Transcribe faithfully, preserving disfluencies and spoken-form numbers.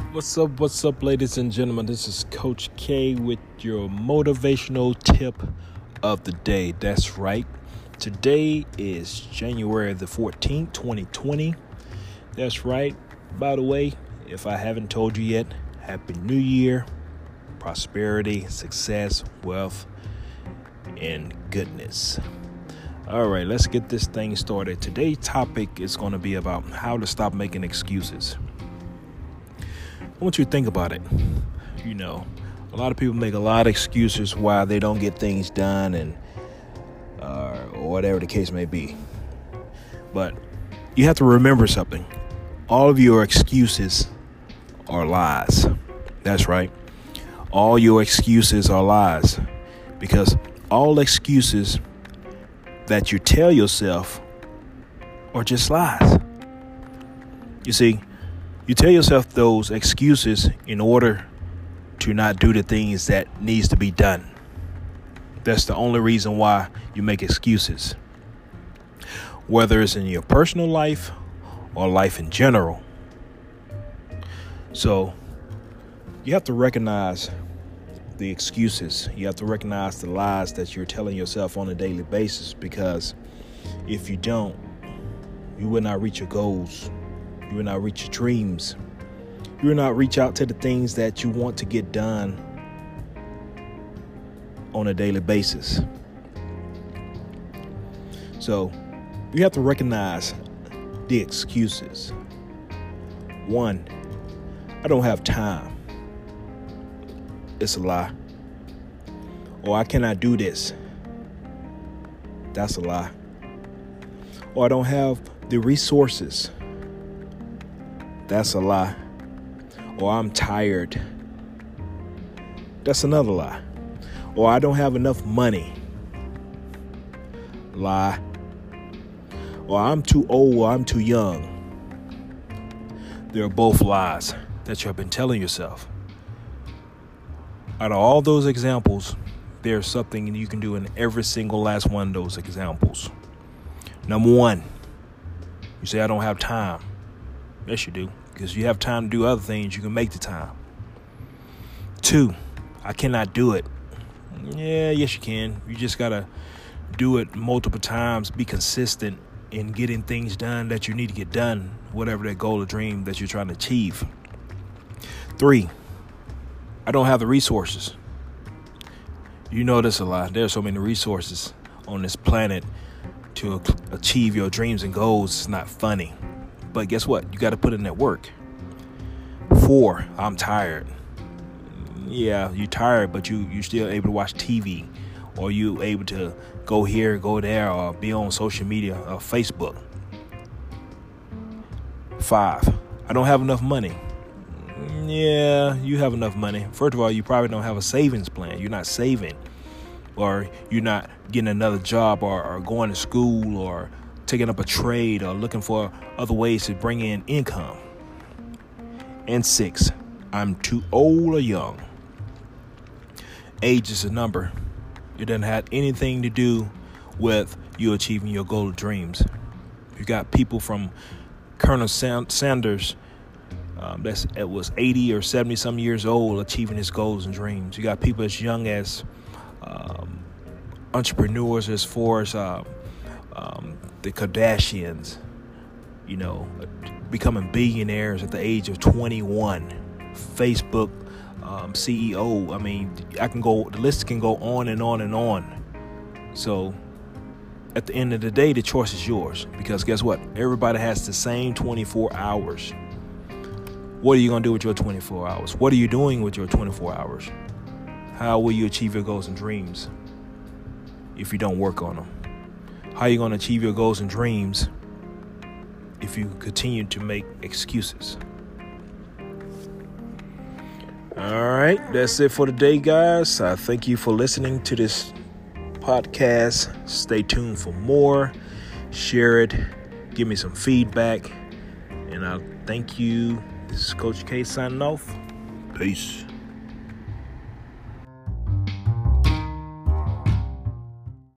What's up, what's up, ladies and gentlemen? This is Coach K with your motivational tip of the day. That's right. Today is January the fourteenth, twenty twenty. That's right. By the way, if I haven't told you yet, Happy New Year, prosperity, success, wealth, and goodness. All right, let's get this thing started. Today's topic is going to be about how to stop making excuses. I want you to think about it. You know, a lot of people make a lot of excuses why they don't get things done and uh, or whatever the case may be. But you have to remember something. All of your excuses are lies. That's right. All your excuses are lies, because all excuses that you tell yourself are just lies. You see, you tell yourself those excuses in order to not do the things that needs to be done. That's the only reason why you make excuses, whether it's in your personal life or life in general. So you have to recognize the excuses. You have to recognize the lies that you're telling yourself on a daily basis, because if you don't, you will not reach your goals. You will not reach your dreams. You will not reach out to the things that you want to get done on a daily basis. So you have to recognize the excuses. One, I don't have time. It's a lie. Or I cannot do this. That's a lie. Or I don't have the resources. That's a lie. Or I'm tired. That's another lie. Or I don't have enough money. Lie. Or I'm too old, or I'm too young. They're both lies that you have been telling yourself. Out of all those examples, there's something you can do in every single last one of those examples. Number one, you say, I don't have time. Yes, you do, because you have time to do other things. You can make the time. Two, I cannot do it. Yeah, yes, you can. You just got to do it multiple times. Be consistent in getting things done that you need to get done, whatever that goal or dream that you're trying to achieve. Three, I don't have the resources. You know this a lot. There's so many resources on this planet to achieve your dreams and goals. It's not funny. But guess what? You got to put in that work. Four, I'm tired. Yeah, you're tired, but you, you're still able to watch T V, or you able to go here, go there, or be on social media or Facebook. Five, I don't have enough money. Yeah, you have enough money. First of all, you probably don't have a savings plan. You're not saving, or you're not getting another job, or, or going to school, or taking up a trade, or looking for other ways to bring in income. And six, I'm too old or young. Age is a number. It doesn't have anything to do with you achieving your goal of dreams. You got people from Colonel Sanders, um, that's it was eighty or seventy some years old, achieving his goals and dreams. You got people as young as um, entrepreneurs as far as uh, um, the Kardashians, you know, becoming billionaires at the age of twenty-one. Facebook um, C E O. I mean, I can go, the list can go on and on and on. So at the end of the day, the choice is yours, because guess what? Everybody has the same twenty-four hours. What are you going to do with your twenty-four hours? What are you doing with your twenty-four hours? How will you achieve your goals and dreams if you don't work on them? How are you going to achieve your goals and dreams if you continue to make excuses? All right, that's it for today, guys. I thank you for listening to this podcast. Stay tuned for more. Share it. Give me some feedback. And I thank you. This is Coach K signing off. Peace.